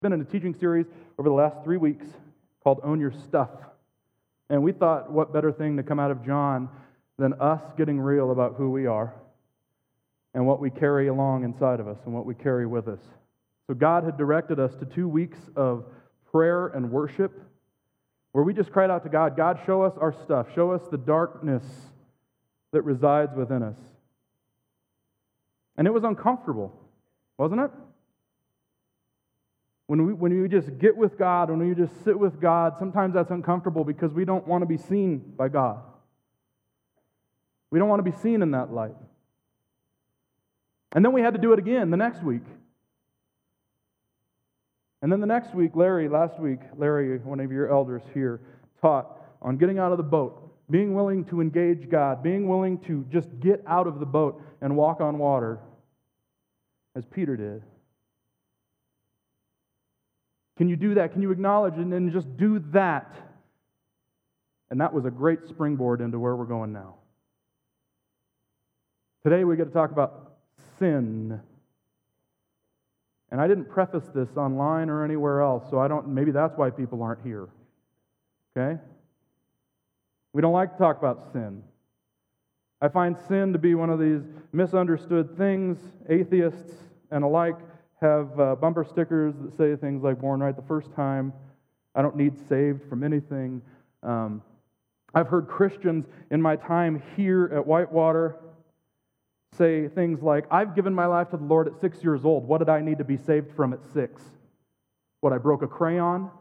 been in a teaching series over the last 3 weeks called Own Your Stuff. And we thought, what better thing to come out of John than us getting real about who we are and what we carry along inside of us and what we carry with us. So God had directed us to 2 weeks of prayer and worship where we just cried out to God, God, show us our stuff. Show us the darkness that resides within us. And it was uncomfortable, wasn't it? When you just get with God, when you just sit with God, sometimes that's uncomfortable because we don't want to be seen by God. We don't want to be seen in that light. And then we had to do it again the next week. And then the next week, last week, one of your elders here, taught on getting out of the boat, being willing to engage God, being willing to just get out of the boat and walk on water, as Peter did. Can you do that? Can you acknowledge and then just do that? And that was a great springboard into where we're going now. Today we get to talk about sin. And I didn't preface this online or anywhere else, so maybe that's why people aren't here. Okay? We don't like to talk about sin. I find sin to be one of these misunderstood things. Atheists and alike have bumper stickers that say things like born right the first time. I don't need saved from anything. I've heard Christians in my time here at Whitewater say things like, I've given my life to the Lord at 6 years old. What did I need to be saved from at 6? What, I broke a crayon?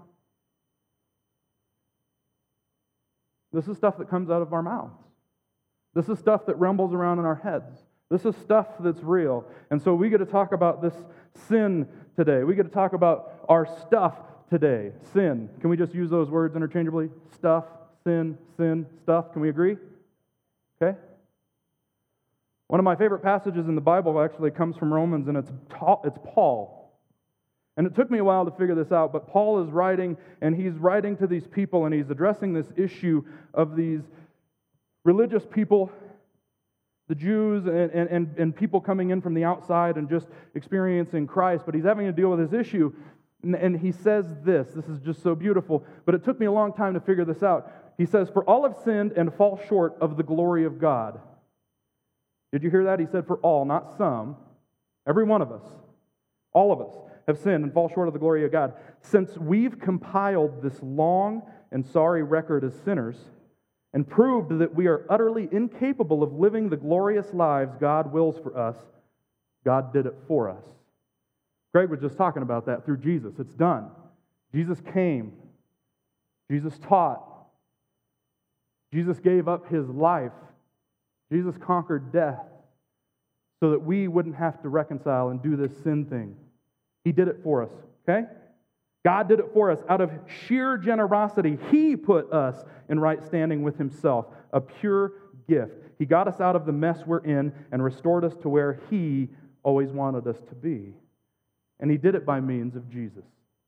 This is stuff that comes out of our mouths. This is stuff that rumbles around in our heads. This is stuff that's real. And so we get to talk about this sin today. We get to talk about our stuff today. Sin. Can we just use those words interchangeably? Stuff, sin, stuff. Can we agree? Okay? One of my favorite passages in the Bible actually comes from Romans, and it's Paul. And it took me a while to figure this out, but Paul is writing, and he's writing to these people, and he's addressing this issue of these religious people, the Jews, and people coming in from the outside and just experiencing Christ, but he's having to deal with this issue, and he says this is just so beautiful, but it took me a long time to figure this out. He says, for all have sinned and fall short of the glory of God. Did you hear that? He said for all, not some. Every one of us, all of us, have sinned and fall short of the glory of God. Since we've compiled this long and sorry record as sinners and proved that we are utterly incapable of living the glorious lives God wills for us, God did it for us. Greg was just talking about that through Jesus. It's done. Jesus came. Jesus taught. Jesus gave up his life. Jesus conquered death so that we wouldn't have to reconcile and do this sin thing. He did it for us, okay? God did it for us. Out of sheer generosity, he put us in right standing with himself, a pure gift. He got us out of the mess we're in and restored us to where he always wanted us to be. And he did it by means of Jesus.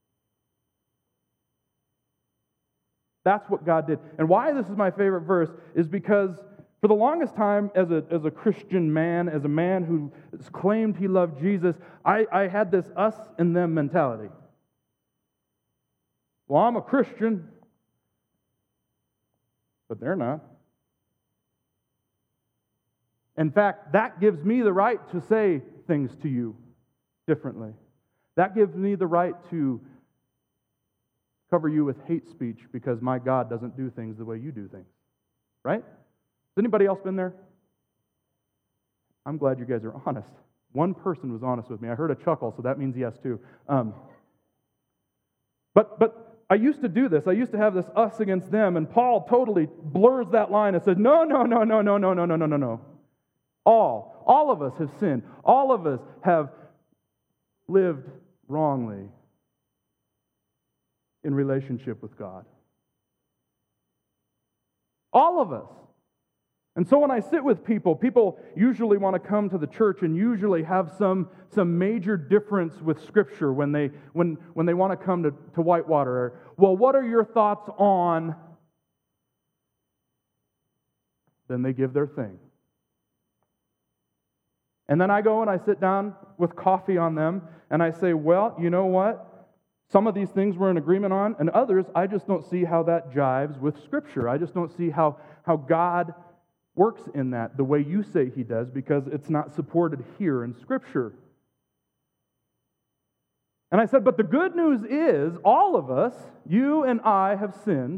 That's what God did. And why this is my favorite verse is because for the longest time, as a Christian man, as a man who claimed he loved Jesus, I had this us and them mentality. Well, I'm a Christian, but they're not. In fact, that gives me the right to say things to you differently. That gives me the right to cover you with hate speech because my God doesn't do things the way you do things. Right? Has anybody else been there? I'm glad you guys are honest. One person was honest with me. I heard a chuckle, so that means yes too. But I used to do this. I used to have this us against them, and Paul totally blurs that line and says, no. All of us have sinned. All of us have lived wrongly in relationship with God. All of us. And so when I sit with people usually want to come to the church and usually have some major difference with Scripture when they want to come to Whitewater. Well, what are your thoughts on? Then they give their thing. And then I go and I sit down with coffee on them and I say, well, you know what? Some of these things we're in agreement on, and others, I just don't see how that jives with Scripture. I just don't see how God works in that the way you say He does, because it's not supported here in Scripture. And I said, but the good news is, all of us, you and I, have sinned.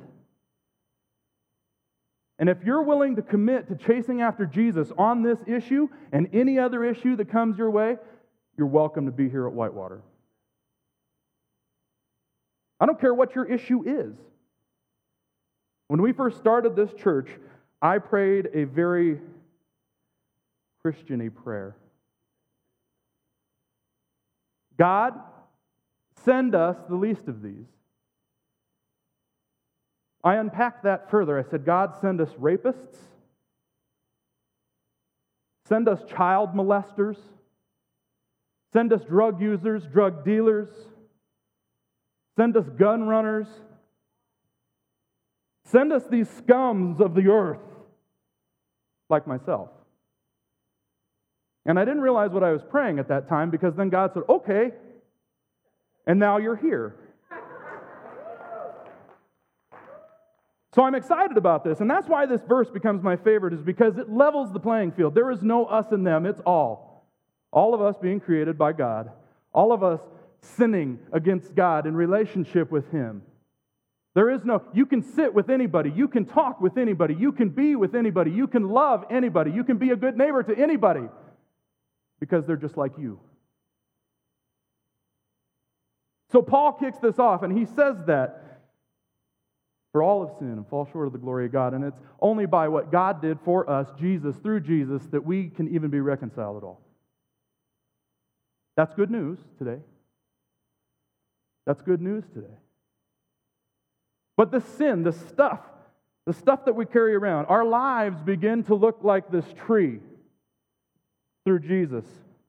And if you're willing to commit to chasing after Jesus on this issue and any other issue that comes your way, you're welcome to be here at Whitewater. I don't care what your issue is. When we first started this church, I prayed a very Christian-y prayer. God, send us the least of these. I unpacked that further. I said, God, send us rapists. Send us child molesters. Send us drug users, drug dealers. Send us gun runners. Send us these scums of the earth, like myself. And I didn't realize what I was praying at that time, because then God said, okay, and now you're here. So I'm excited about this, and that's why this verse becomes my favorite, is because it levels the playing field. There is no us and them, it's all. All of us being created by God. All of us sinning against God in relationship with Him. There is no, you can sit with anybody, you can talk with anybody, you can be with anybody, you can love anybody, you can be a good neighbor to anybody, because they're just like you. So Paul kicks this off, and he says that for all have sinned and fall short of the glory of God, and it's only by what God did for us, Jesus, through Jesus, that we can even be reconciled at all. That's good news today. That's good news today. But the sin, the stuff that we carry around, our lives begin to look like this tree through Jesus.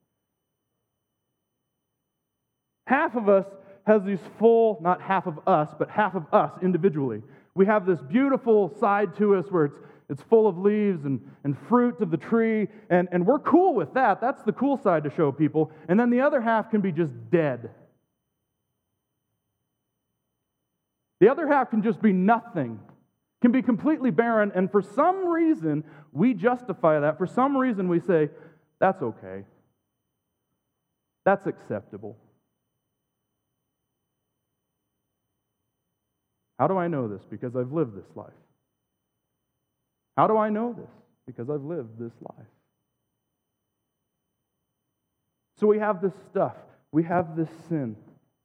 Half of us has these full, not half of us, but half of us individually. We have this beautiful side to us where it's full of leaves and fruit of the tree, and we're cool with that. That's the cool side to show people. And then the other half can be just dead. The other half can just be nothing, can be completely barren, and for some reason, we justify that. For some reason, we say, that's okay. That's acceptable. How do I know this? Because I've lived this life. How do I know this? Because I've lived this life. So we have this stuff. We have this sin.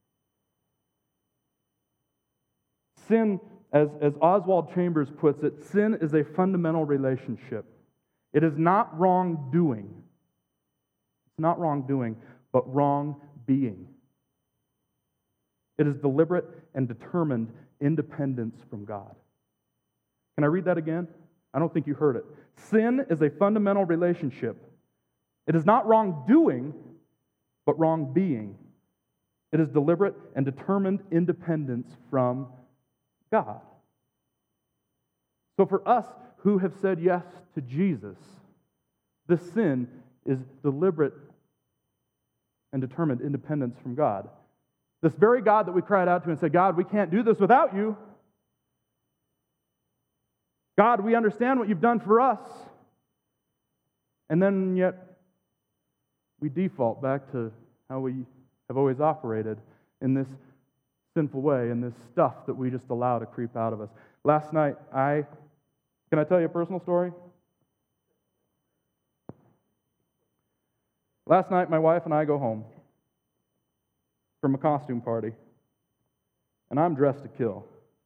Sin, as Oswald Chambers puts it, sin is a fundamental relationship. It is not wrongdoing. It's not wrongdoing, but wrong being. It is deliberate and determined independence from God. Can I read that again? I don't think you heard it. Sin is a fundamental relationship. It is not wrongdoing, but wrong being. It is deliberate and determined independence from God. So for us who have said yes to Jesus, this sin is deliberate and determined independence from God. This very God that we cried out to and said, God, we can't do this without you. God, we understand what you've done for us. And then yet we default back to how we have always operated in this sinful way, in this stuff that we just allow to creep out of us. Last night, can I tell you a personal story? Last night, my wife and I go home from a costume party, and I'm dressed to kill.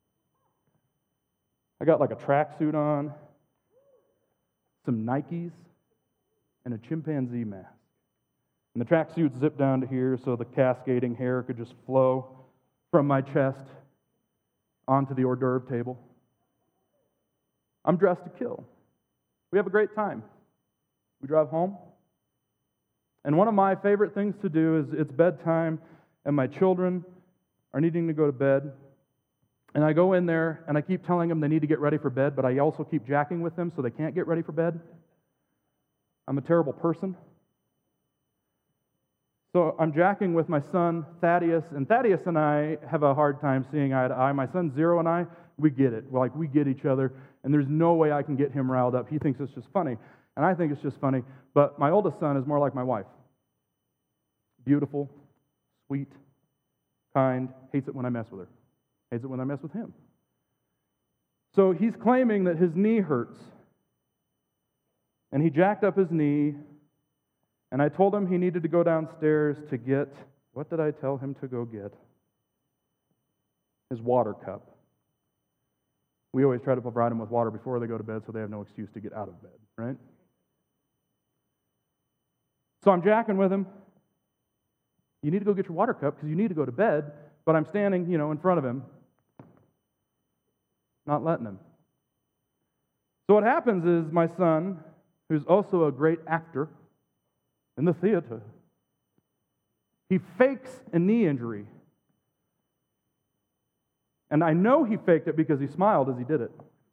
I got like a tracksuit on, some Nikes, and a chimpanzee mask. And the tracksuit zipped down to here so the cascading hair could just flow from my chest onto the hors d'oeuvre table. I'm dressed to kill. We have a great time. We drive home. And one of my favorite things to do is it's bedtime, and my children are needing to go to bed. And I go in there, and I keep telling them they need to get ready for bed, but I also keep jacking with them so they can't get ready for bed. I'm a terrible person. So I'm jacking with my son, Thaddeus, and Thaddeus and I have a hard time seeing eye to eye. My son, Zero, and I, we get it. We get each other, and there's no way I can get him riled up. He thinks it's just funny, and I think it's just funny. But my oldest son is more like my wife. Beautiful, sweet, kind, hates it when I mess with her. Hates it when I mess with him. So he's claiming that his knee hurts. And he jacked up his knee, and I told him he needed to go downstairs to get, what did I tell him to go get? His water cup. We always try to provide them with water before they go to bed so they have no excuse to get out of bed, right? So I'm jacking with him. You need to go get your water cup because you need to go to bed, but I'm standing, in front of him, not letting him. So what happens is my son, who's also a great actor in the theater, he fakes a knee injury. And I know he faked it because he smiled as he did it.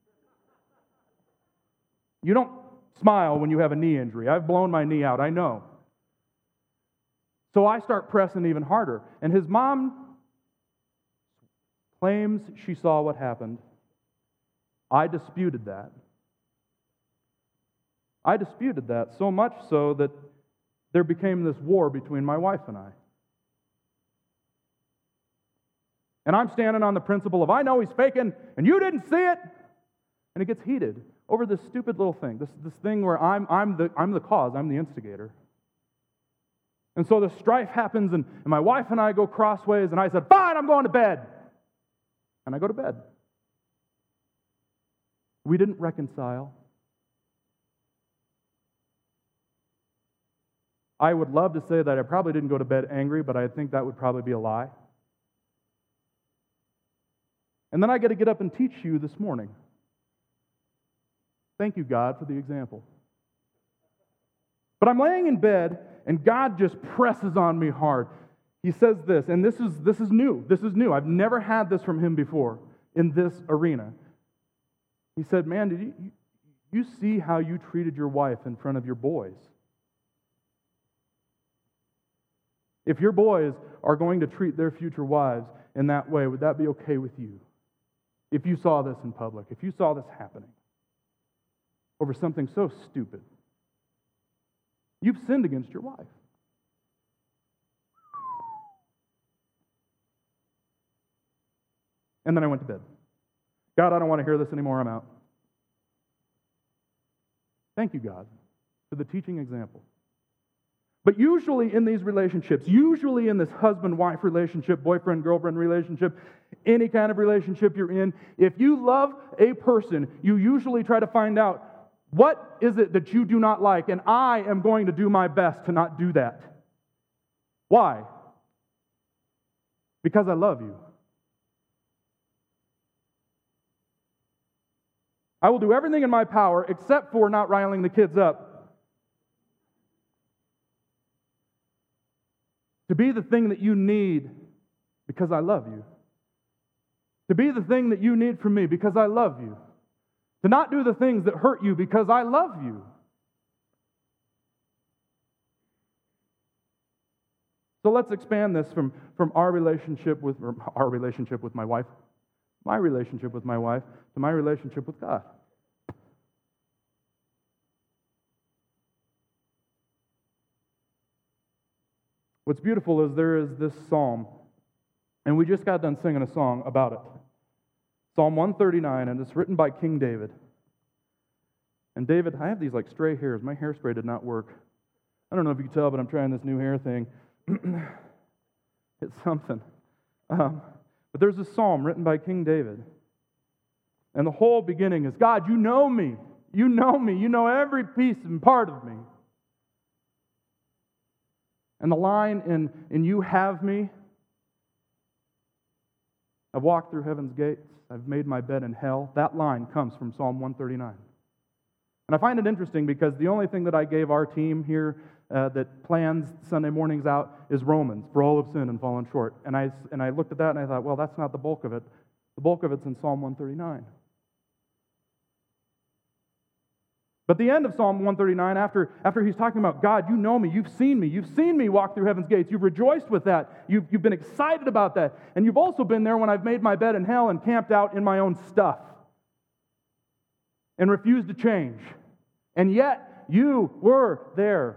You don't smile when you have a knee injury. I've blown my knee out, I know. So I start pressing even harder. And his mom claims she saw what happened. I disputed that. I disputed that so much so that there became this war between my wife and I. And I'm standing on the principle of, I know he's faking, and you didn't see it. And it gets heated over this stupid little thing, this thing where I'm the cause, I'm the instigator. And so the strife happens, and my wife and I go crossways, and I said, fine, I'm going to bed. And I go to bed. We didn't reconcile. I would love to say that I probably didn't go to bed angry, but I think that would probably be a lie. And then I get to get up and teach you this morning. Thank you, God, for the example. But I'm laying in bed, and God just presses on me hard. He says this, and this is new. This is new. I've never had this from him before in this arena. He said, man, did you see how you treated your wife in front of your boys? If your boys are going to treat their future wives in that way, would that be okay with you? If you saw this in public, if you saw this happening over something so stupid, you've sinned against your wife. And then I went to bed. God, I don't want to hear this anymore. I'm out. Thank you, God, for the teaching example. But usually in these relationships, usually in this husband-wife relationship, boyfriend-girlfriend relationship, any kind of relationship you're in, if you love a person, you usually try to find out, what is it that you do not like? And I am going to do my best to not do that. Why? Because I love you. I will do everything in my power except for not riling the kids up, to be the thing that you need because I love you. To be the thing that you need from me because I love you. To not do the things that hurt you because I love you. So let's expand this from my relationship with my wife, to my relationship with God. What's beautiful is there is this psalm, and we just got done singing a song about it. Psalm 139, and it's written by King David. And David, I have these like stray hairs. My hairspray did not work. I don't know if you can tell, but I'm trying this new hair thing. It's something. But there's a psalm written by King David. And the whole beginning is, God, you know me. You know me. You know every piece and part of me. And the line in you have me, I've walked through heaven's gates, I've made my bed in hell. That line comes from Psalm 139. And I find it interesting because the only thing that I gave our team here that plans Sunday mornings out is Romans, for all have sinned and fallen short. And I looked at that and I thought, well, that's not the bulk of it. The bulk of it's in Psalm 139. But the end of Psalm 139, after he's talking about, God, you know me, you've seen me walk through heaven's gates, you've rejoiced with that, you've been excited about that, and you've also been there when I've made my bed in hell and camped out in my own stuff and refused to change. And yet, you were there.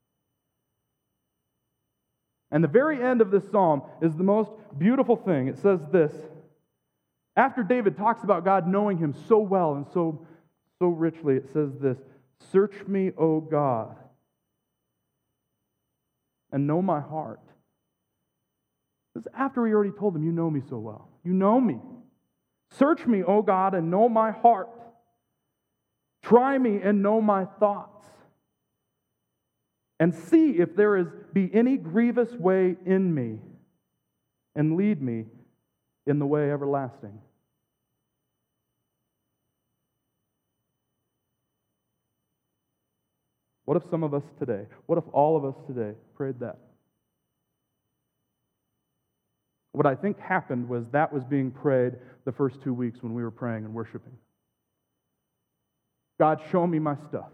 And the very end of this psalm is the most beautiful thing. It says this, after David talks about God knowing him so well and so richly, it says this, search me, O God, and know my heart. This is after he already told him, you know me so well. You know me. Search me, O God, and know my heart. Try me and know my thoughts. And see if there be any grievous way in me, and lead me in the way everlasting. What if some of us today, what if all of us today prayed that? What I think happened was that was being prayed the first 2 weeks when we were praying and worshiping. God, show me my stuff.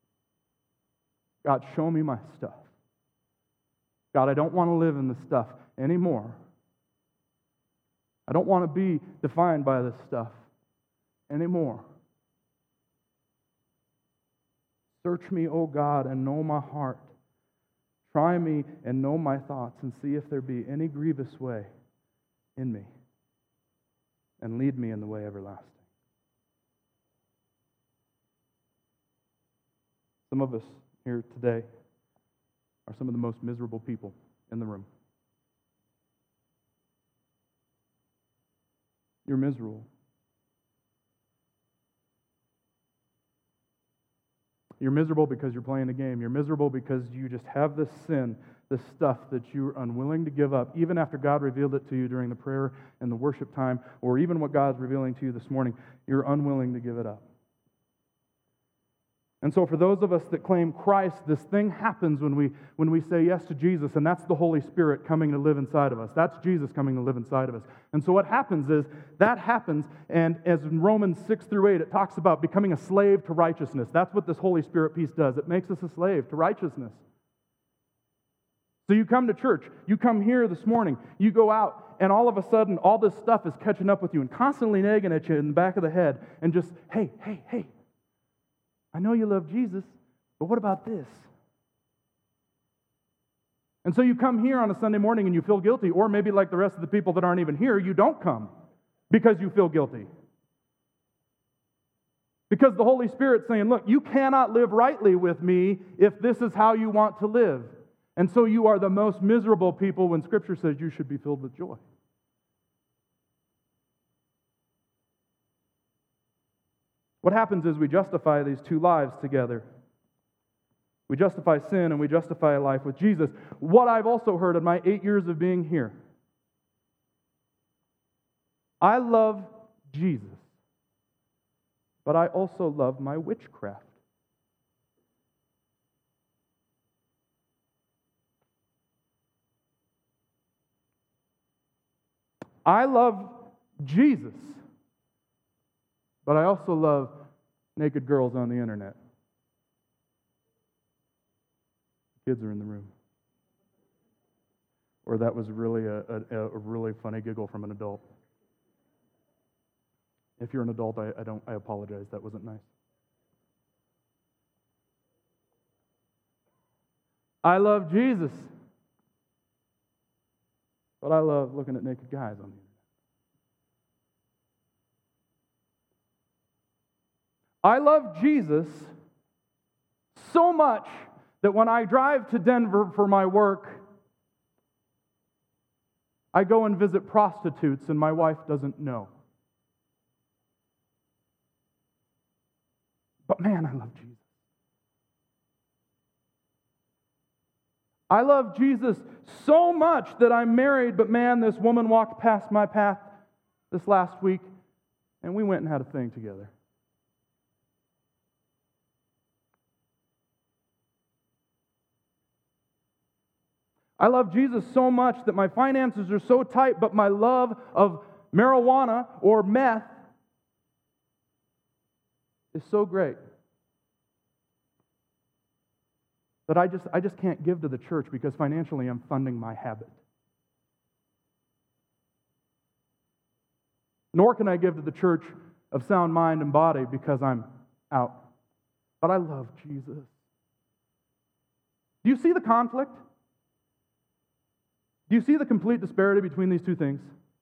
God, show me my stuff. God, I don't want to live in this stuff anymore. I don't want to be defined by this stuff anymore. Search me, O God, and know my heart. Try me and know my thoughts, and see if there be any grievous way in me, and lead me in the way everlasting. Some of us here today are some of the most miserable people in the room. You're miserable. You're miserable because you're playing a game. You're miserable because you just have this sin, this stuff that you're unwilling to give up, even after God revealed it to you during the prayer and the worship time, or even what God's revealing to you this morning. You're unwilling to give it up. And so for those of us that claim Christ, this thing happens when we say yes to Jesus, and that's the Holy Spirit coming to live inside of us. That's Jesus coming to live inside of us. And so what happens is, that happens, and as in Romans 6 through 8, it talks about becoming a slave to righteousness. That's what this Holy Spirit piece does. It makes us a slave to righteousness. So you come to church, you come here this morning, you go out, and all of a sudden, all this stuff is catching up with you and constantly nagging at you in the back of the head, and just, hey, I know you love Jesus, but what about this? And so you come here on a Sunday morning and you feel guilty, or maybe like the rest of the people that aren't even here, you don't come because you feel guilty. Because the Holy Spirit's saying, look, you cannot live rightly with me if this is how you want to live. And so you are the most miserable people when Scripture says you should be filled with joy. What happens is we justify these two lives together. We justify sin and we justify life with Jesus. What I've also heard in my 8 years of being here, I love Jesus, but I also love my witchcraft. I love Jesus, but I also love naked girls on the internet. Kids are in the room. Or that was really a really funny giggle from an adult. If you're an adult, I apologize. That wasn't nice. I love Jesus, but I love looking at naked guys on the internet. I love Jesus so much that when I drive to Denver for my work, I go and visit prostitutes and my wife doesn't know. But man, I love Jesus. I love Jesus so much that I'm married, but man, this woman walked past my path this last week and we went and had a thing together. I love Jesus so much that my finances are so tight, but my love of marijuana or meth is so great that I just can't give to the church because financially I'm funding my habit. Nor can I give to the church of sound mind and body because I'm out. But I love Jesus. Do you see the conflict? Do you see the complete disparity between these two things?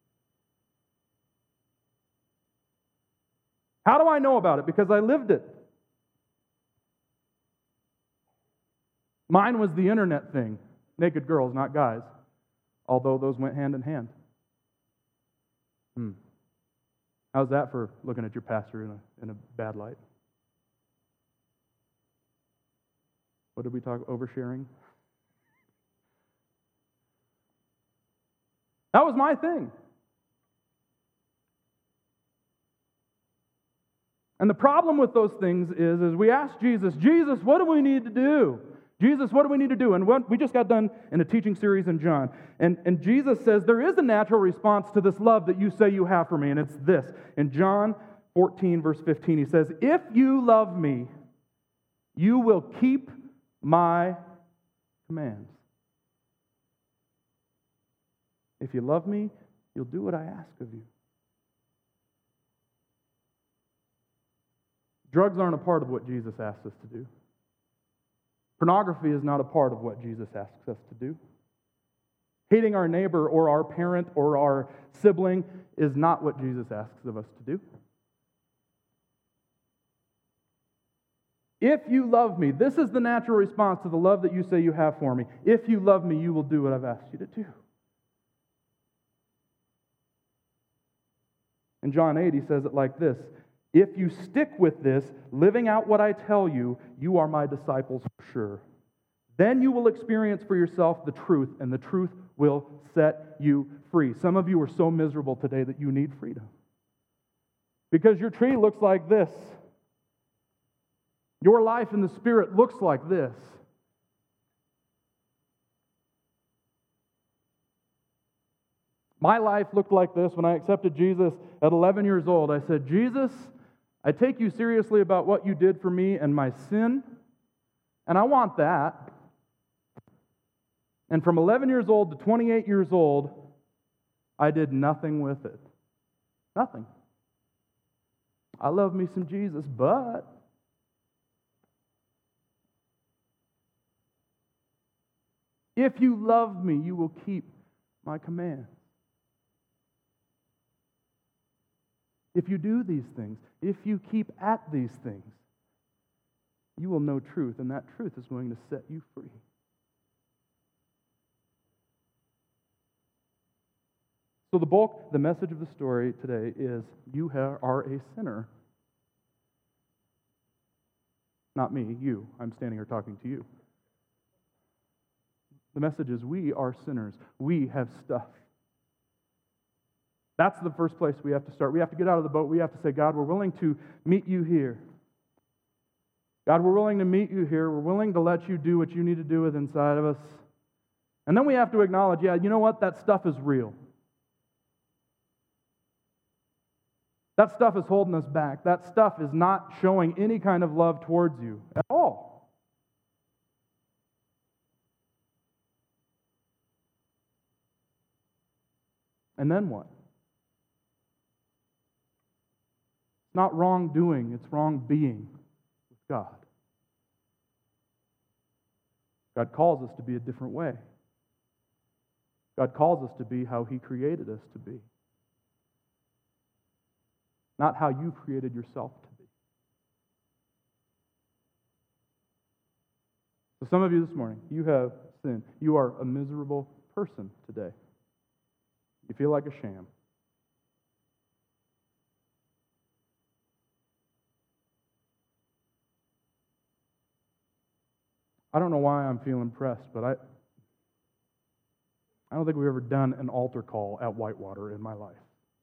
How do I know about it? Because I lived it. Mine was the internet thing. Naked girls, not guys. Although those went hand in hand. How's that for looking at your pastor in a bad light? What did we talk? Oversharing? That was my thing. And the problem with those things is we ask Jesus, Jesus, what do we need to do? Jesus, what do we need to do? And we just got done in a teaching series in John. And Jesus says, there is a natural response to this love that you say you have for me. And it's this. In John 14, verse 15, he says, if you love me, you will keep my commands. If you love me, you'll do what I ask of you. Drugs aren't a part of what Jesus asks us to do. Pornography is not a part of what Jesus asks us to do. Hating our neighbor or our parent or our sibling is not what Jesus asks of us to do. If you love me, this is the natural response to the love that you say you have for me. If you love me, you will do what I've asked you to do. In John 8, he says it like this. If you stick with this, living out what I tell you, you are my disciples for sure. Then you will experience for yourself the truth, and the truth will set you free. Some of you are so miserable today that you need freedom. Because your tree looks like this. Your life in the Spirit looks like this. My life looked like this when I accepted Jesus at 11 years old. I said, Jesus, I take you seriously about what you did for me and my sin, and I want that. And from 11 years old to 28 years old, I did nothing with it. Nothing. I love me some Jesus, but if you love me, you will keep my commands. If you do these things, if you keep at these things, you will know truth, and that truth is going to set you free. So the message of the story today is you are a sinner. Not me, you. I'm standing here talking to you. The message is we are sinners. We have stuff. That's the first place we have to start. We have to get out of the boat. We have to say, God, we're willing to meet you here. God, we're willing to meet you here. We're willing to let you do what you need to do with inside of us. And then we have to acknowledge, yeah, you know what? That stuff is real. That stuff is holding us back. That stuff is not showing any kind of love towards you at all. And then what? It's not wrongdoing, it's wrong being with God. God calls us to be a different way. God calls us to be how He created us to be. Not how you created yourself to be. So some of you this morning, you have sinned. You are a miserable person today. You feel like a sham. I don't know why I'm feeling pressed, but I don't think we've ever done an altar call at Whitewater in my life.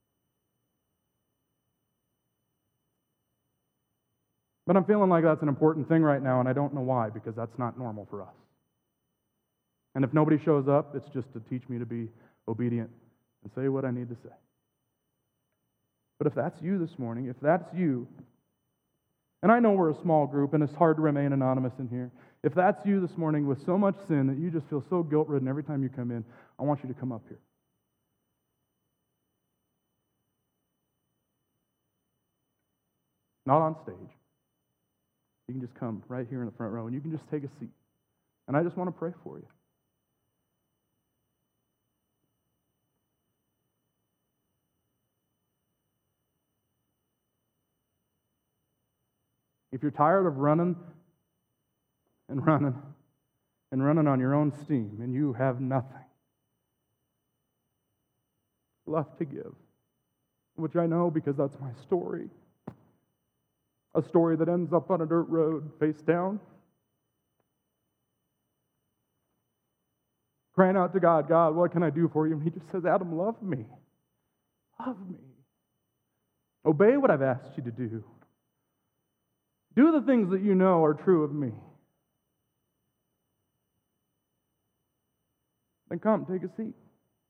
But I'm feeling like that's an important thing right now, and I don't know why, because that's not normal for us. And if nobody shows up, it's just to teach me to be obedient and say what I need to say. But if that's you this morning, if that's you, and I know we're a small group, and it's hard to remain anonymous in here. If that's you this morning with so much sin that you just feel so guilt-ridden every time you come in, I want you to come up here. Not on stage. You can just come right here in the front row, and you can just take a seat. And I just want to pray for you. If you're tired of running and running and running on your own steam and you have nothing left to give, which I know because that's my story, a story that ends up on a dirt road face down, crying out to God, God, what can I do for you? And he just says, Adam, love me. Love me. Obey what I've asked you to do. Do the things that you know are true of me. Then come, take a seat.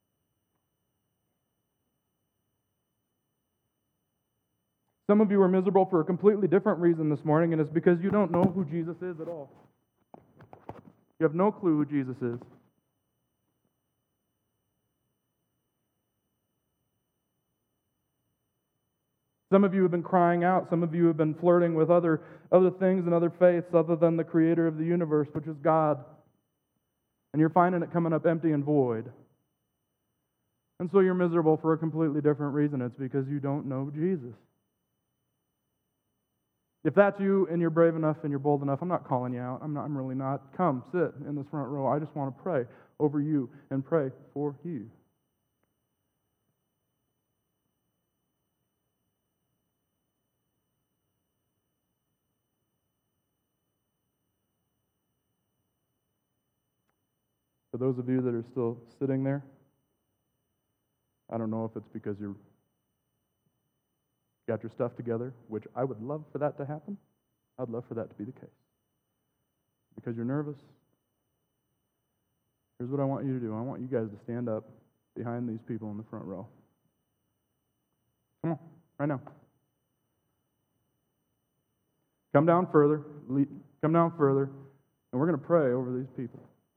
Some of you are miserable for a completely different reason this morning, and it's because you don't know who Jesus is at all. You have no clue who Jesus is. Some of you have been crying out. Some of you have been flirting with other things and other faiths other than the creator of the universe, which is God. And you're finding it coming up empty and void. And so you're miserable for a completely different reason. It's because you don't know Jesus. If that's you and you're brave enough and you're bold enough, I'm not calling you out. I'm really not. Come, sit in this front row. I just want to pray over you and pray for you. For those of you that are still sitting there, I don't know if it's because you got your stuff together, which I would love for that to happen. I'd love for that to be the case. Because you're nervous. Here's what I want you to do. I want you guys to stand up behind these people in the front row. Come on, right now. Come down further. Come down further. And we're going to pray over these people.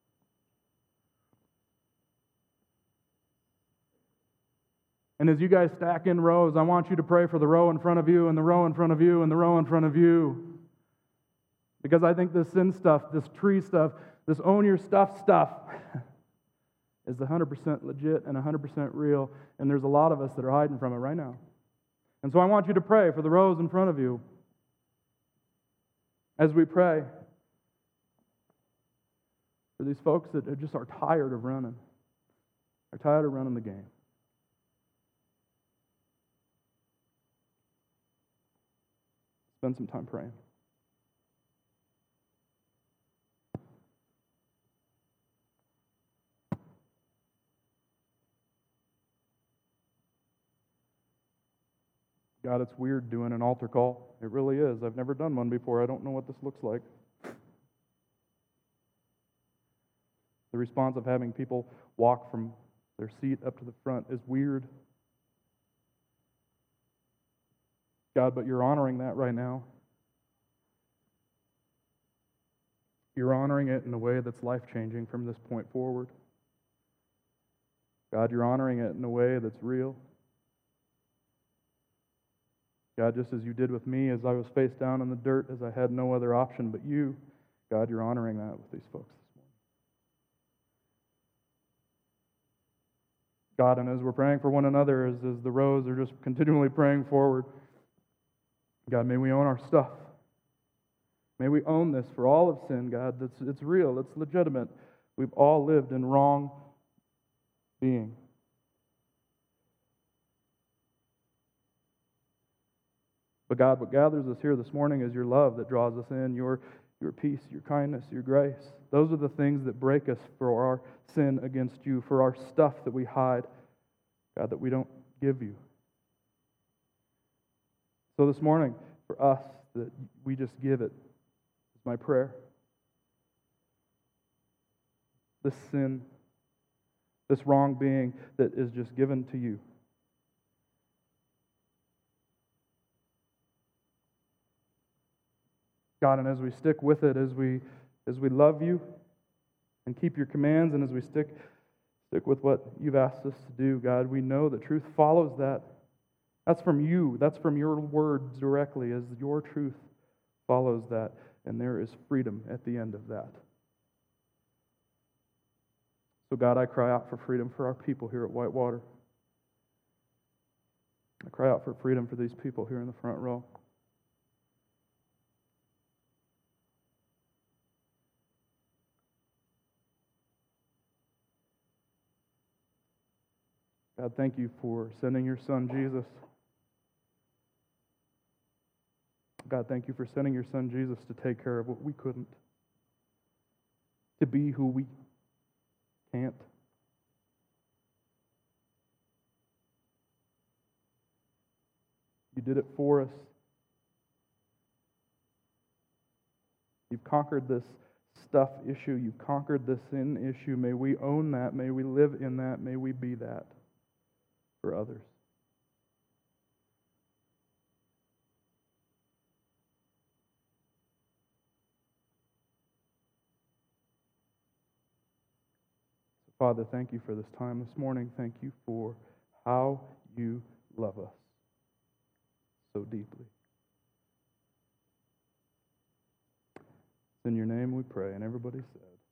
And as you guys stack in rows, I want you to pray for the row in front of you and the row in front of you and the row in front of you. Because I think this sin stuff, this tree stuff, this own your stuff is 100% legit and 100% real. And there's a lot of us that are hiding from it right now. And so I want you to pray for the rows in front of you. As we pray for these folks that just are tired of running. They're tired of running the game. Spend some time praying. God, it's weird doing an altar call. It really is. I've never done one before. I don't know what this looks like. The response of having people walk from their seat up to the front is weird. God, but you're honoring that right now. You're honoring it in a way that's life-changing from this point forward. God, you're honoring it in a way that's real. God, just as you did with me as I was face down in the dirt, as I had no other option but you, God, you're honoring that with these folks this morning. God, and as we're praying for one another, as the rows are just continually praying forward, God, may we own our stuff. May we own this for all of sin, God. It's real. It's legitimate. We've all lived in wrong being. But God, what gathers us here this morning is your love that draws us in, your peace, your kindness, your grace. Those are the things that break us for our sin against you, for our stuff that we hide, God, that we don't give you. So this morning, for us, that we just give it, is my prayer. This sin, this wrong being that is just given to you. God, and as we stick with it, as we as we love you and keep your commands, and as we stick with what you've asked us to do, God, we know that truth follows that. That's from you. That's from your words directly, as your truth follows that, and there is freedom at the end of that. So God, I cry out for freedom for our people here at Whitewater. I cry out for freedom for these people here in the front row. God, thank you for sending your Son, Jesus. God, thank you for sending your Son, Jesus, to take care of what we couldn't, to be who we can't. You did it for us. You've conquered this stuff issue. You've conquered the sin issue. May we own that. May we live in that. May we be that for others. Father, thank you for this time this morning. Thank you for how you love us so deeply. In your name we pray, and everybody said,